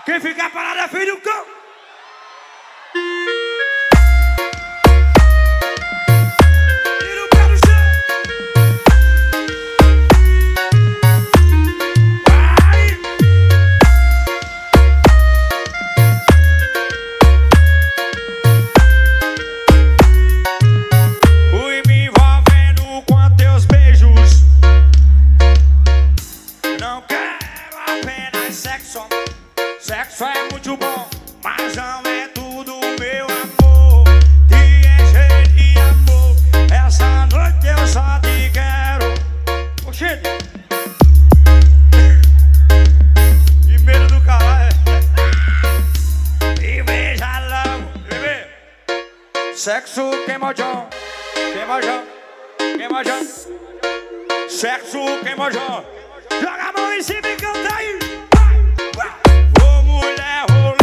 Quem ficar parado é filho do cão. Tira o pé do chão. Vai. Fui me envolvendo com teus beijos. Não quero apenas sexo. Sexo é muito bom, mas não é tudo, meu amor. Te encher de amor. Essa noite eu só te quero. Oxente. E medo do caralho. E beija logo, bebê. Sexo queimojão, queimojão, queimojão. Sexo queimojão. Joga a mão em cima e canta aí. Ô mulher,